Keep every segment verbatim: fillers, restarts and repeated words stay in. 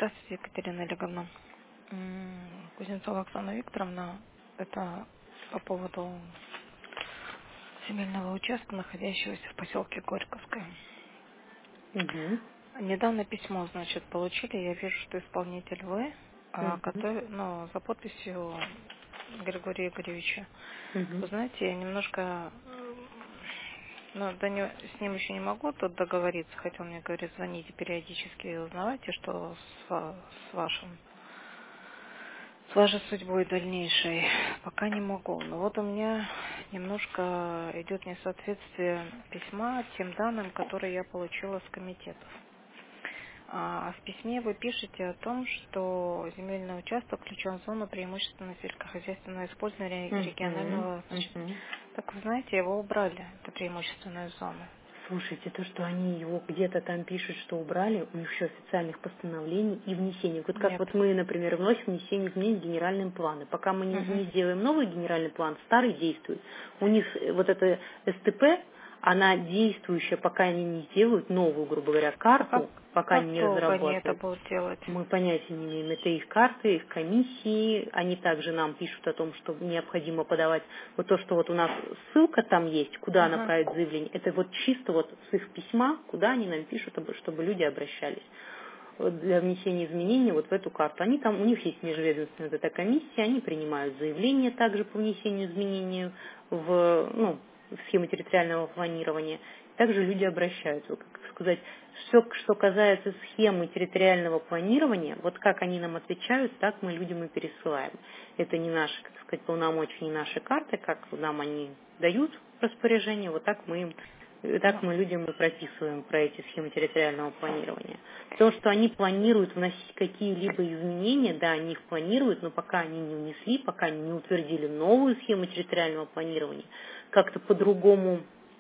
Здравствуйте, Екатерина Олеговна. М, Кузнецова Оксана Викторовна, это по поводу земельного участка, находящегося в поселке Горьковское. Угу. Недавно письмо, значит, получили. Я вижу, что исполнитель вы, а, Угу. который, ну, за подписью Григория Игоревича. Угу. Вы знаете, я немножко, ну, до него, с ним еще не могу тут договориться, хотя он мне говорит, звоните периодически и узнавайте, что с, ва- с вашим с вашей судьбой дальнейшей. Пока не могу. Но вот у меня немножко идет несоответствие письма тем данным, которые я получила с комитетов. А в письме вы пишете о том, что земельный участок включен в зону преимущественно сельскохозяйственного использования Угу. регионального. Значит, Угу. так вы знаете, его убрали, это преимущественную зону. Слушайте, то, что они его где-то там пишут, что убрали, у них еще официальных постановлений и внесений. Вот как Нет. вот мы, например, вносим внесение изменений в генеральные планы. Пока мы не, Угу. не сделаем новый генеральный план, старый действует. У них э, вот эта СТП, она действующая, пока они не сделают новую, грубо говоря, А как, карту, пока как они не долго они это разработают. будут делать? Мы понятия не имеем. Это их карты, их комиссии. Они также нам пишут о том, что необходимо подавать вот то, что вот у нас ссылка там есть, куда Ага. направить заявление. Это вот чисто вот с их письма, куда они нам пишут, чтобы чтобы люди обращались вот для внесения изменений вот в эту карту. Они там, у них есть межведомственная вот эта комиссия, они принимают заявления также по внесению изменений в, ну, в схему территориального планирования. Также люди обращаются. Как сказать, все, что касается схемы территориального планирования, вот как они нам отвечают, так мы людям и пересылаем. Это не наши, как сказать, полномочия, не наши карты, как нам они дают распоряжение, вот так мы им и так Ну, мы людям и прописываем про эти схемы территориального планирования. То, что они планируют вносить какие-либо изменения, да, они их планируют, но пока они не внесли, пока они не утвердили новую схему территориального планирования, как-то по-другому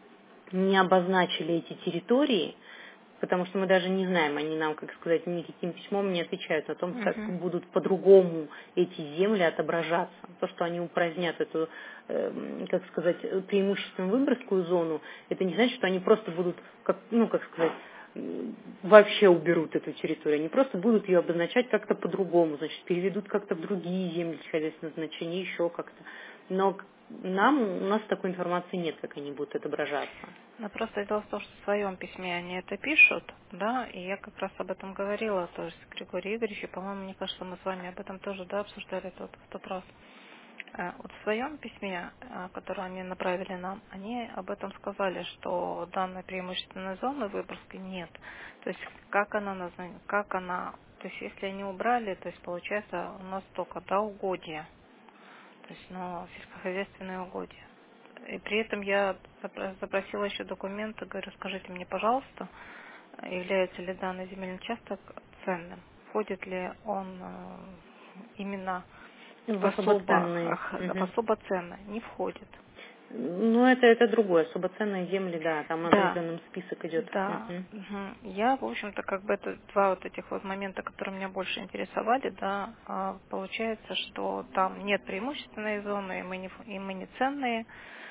не обозначили эти территории, потому что мы даже не знаем, они нам, как сказать, никаким письмом не отвечают о том, как угу. будут по-другому эти земли отображаться. То, что они упразднят эту, э, как сказать, преимущественно выборскую зону, это не значит, что они просто будут, как, ну, как сказать, м, вообще уберут эту территорию. Они просто будут ее обозначать как-то по-другому, значит, переведут как-то в другие земли хозяйственного значения, еще как-то. Но нам, у нас такой информации нет, как они будут отображаться. Ну, просто дело в том, что в своем письме они это пишут, да, и я как раз об этом говорила тоже с Григорием Игоревичем, по-моему, мне кажется, мы с вами об этом тоже, да, обсуждали тот, в тот раз. Э, Вот в своем письме, э, которое они направили нам, они об этом сказали, что данной преимущественной зоны Выборгской нет. То есть как она названа, как она, то есть если они убрали, то есть получается у нас только, да, угодья, то есть, ну, сельскохозяйственные угодья. И при этом я запро- запросила еще документы, говорю, скажите мне, пожалуйста, является ли данный земельный участок ценным, входит ли он э, именно в В особо особо, ценные. ах, в Мгм. особо ценно, не входит. Ну, это, это другое. Особо ценные земли, да, там Да, определенным список идет. да. Мгм. Мгм. Я, в общем-то, как бы это два вот этих вот момента, которые меня больше интересовали, да, а, получается, что там нет преимущественной зоны, и мы не, ф- и мы не ценные.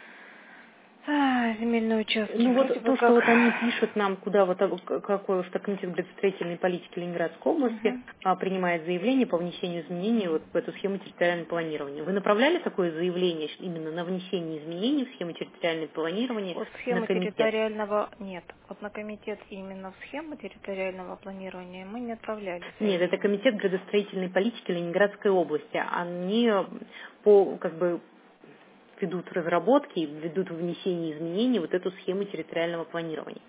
А, земельные участки Ну вроде вот бы то, что как. вот они пишут нам, куда вот а, к- какой что комитет градостроительной политики Ленинградской области Мгм. а, принимает заявление по внесению изменений вот в эту схему территориального планирования. Вы направляли такое заявление ш- именно на внесение изменений в схему территориального планирования Вот на схему комитет? территориального нет. Вот на комитет именно в схему территориального планирования мы не отправляли Нет, это заявление. комитет градостроительной политики Ленинградской области. Они по как бы ведут разработки, ведут внесение изменений в вот эту схему территориального планирования.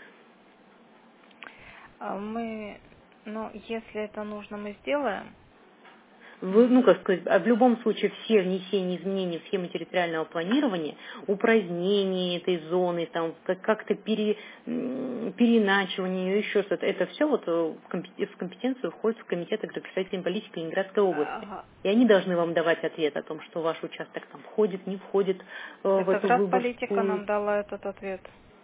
А мы, ну, если это нужно, мы сделаем. Вы, ну, М, как сказать, а в любом случае все внесения изменений в схему территориального планирования, упразднение этой зоны, там, как- как-то пере, м, переиначивание, еще что-то, это все вот э, в компе- в компетенцию входит в комитет градостроительной политики Ленинградской области. ага. И они должны вам давать ответ о том, что ваш участок там входит, не входит э, в Это эту градполитика выборгскую. нам дала этот ответ.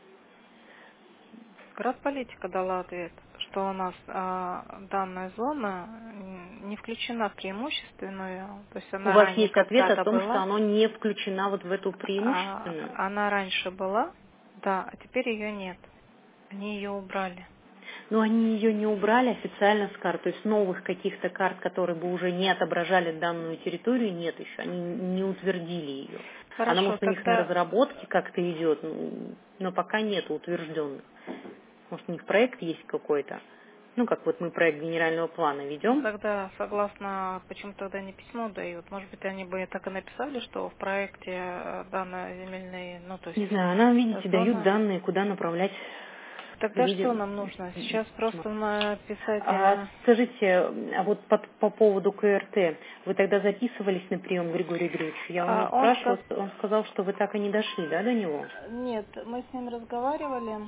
Градполитика дала ответ, что у нас а, данная зона м, не включена в преимущественную, то есть У она вас ранее есть ответ о когда-то том, что была, оно не включено вот в эту а, преимущественную. она раньше была, да, а теперь ее нет. Они ее убрали. Но они ее не убрали официально с карт, то есть новых каких-то карт, которые бы уже не отображали данную территорию, нет еще, они не утвердили ее. Она, Хорошо, может, у них на тогда разработке как-то идет, ну, но пока нет утвержденных. Может, у них проект есть какой-то, ну, как вот мы проект генерального плана ну, ведем. тогда согласно, почему тогда не письмо дают? Может быть, они бы так и написали, что в проекте э, данной земельной, ну, то Не есть знаю, нам, видите, э, дают зона. данные, куда направлять Тогда что людям. нам нужно? Сейчас просто написать... А э, скажите, а вот по, по поводу КРТ, вы тогда записывались на прием к Григорию Григорьевичу? Я у него а он спрашивала, сказ- он сказал, что вы так и не дошли, да, до него? Нет, мы с ним разговаривали.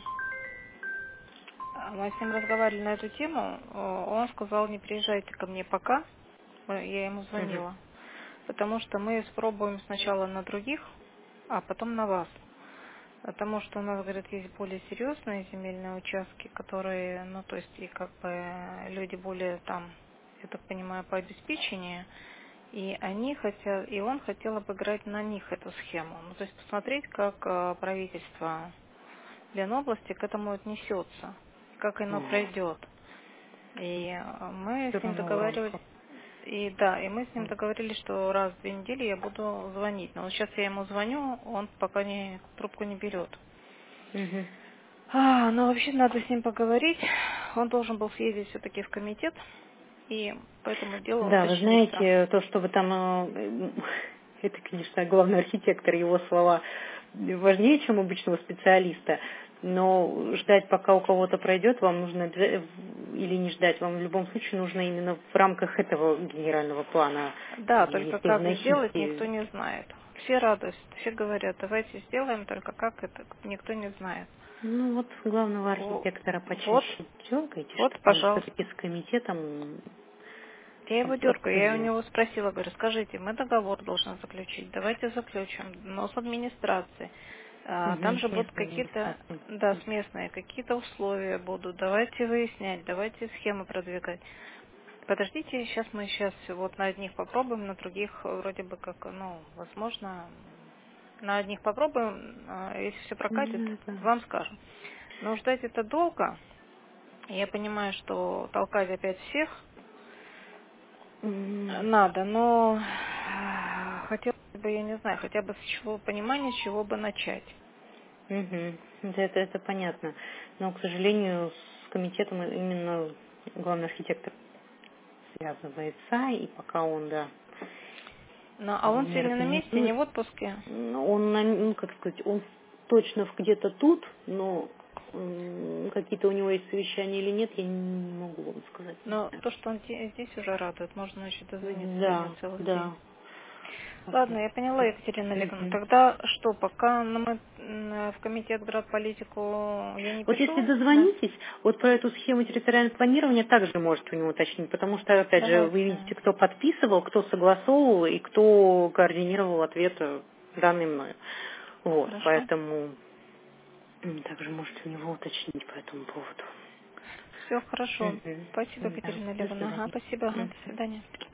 А, Мы с ним разговаривали на эту тему. О, Он сказал, не приезжайте ко мне пока. Э, Я ему Мгм. звонила. Потому что мы спробуем сначала на других, а потом на вас. Потому что у нас, говорят, есть более серьезные земельные участки, которые, ну, то есть, и как бы люди более там, я так понимаю, по обеспечению, и они хотят, и он хотел обыграть на них эту схему. Ну, то есть посмотреть, как э, правительство Ленобласти к этому отнесется, как оно пройдет. И э, мы Все с ним равно в договаривались, рамках. и да, и мы с ним договорились, что раз в две недели я буду звонить. Но вот сейчас я ему звоню, он пока не, трубку не берет. Мгм. А, ну вообще надо с ним поговорить. Он должен был съездить все-таки в комитет, и по этому делу Да, вы уточниться. знаете, то, что вы там, э, это, конечно, главный архитектор, его слова важнее, чем обычного специалиста, но ждать, пока у кого-то пройдет, вам нужно, обяза- или не ждать, вам в любом случае нужно именно в рамках этого генерального плана, Да, только если как сделать, вносить. никто не знает. Все радуются, все говорят, давайте сделаем, только как это, никто не знает. Ну вот главного О, архитектора Вот, почаще дергайте, вот, чтобы он все-таки пожалуйста. с комитетом Я его дергаю, я у обсудил. него спросила, говорю, скажите, мы договор должны заключить, давайте заключим, но с администрацией. А, Угу, Там же будут местной какие-то, администрации. да, с местные, какие-то условия будут, давайте выяснять, давайте схемы продвигать. Подождите, сейчас мы сейчас вот на одних попробуем, на других э, вроде бы как, ну, возможно, на одних попробуем, а если все прокатит, Ну, да. вам скажем. Но ждать это долго, я понимаю, что толкать опять всех М, надо, но э, хотелось бы, я не знаю, хотя бы с чего понимания, с чего бы начать. мгм. Да, Это, это понятно. Но, к сожалению, с комитетом именно главный архитектор связывается, и пока он, да, Ну, а он не сегодня на месте, не организует, в отпуске. ну, он, на- ну, как сказать, он точно в- где-то тут, но м, какие-то у него есть совещания или нет, я не могу вам сказать. Не Но знаю. то, что он те- здесь уже радует, можно еще дозвониться сегодня Да, целый день. да. Ладно, я поняла, Екатерина Олеговна. Мгм. Тогда что, пока ну, мы м, в комитет градполитику я не Вот если пишу? Да. дозвонитесь, вот про эту схему территориального планирования также можете у него уточнить, потому что, опять же, вы видите, Давайте. кто подписывал, кто согласовывал и кто координировал ответ э, данный мною. Вот, Хорошо. поэтому м, также можете у него уточнить по этому поводу. Все хорошо. Мгм. Спасибо, Да, Екатерина до Олеговна. Ага, свидания. спасибо. Ага, Мгм. до свидания.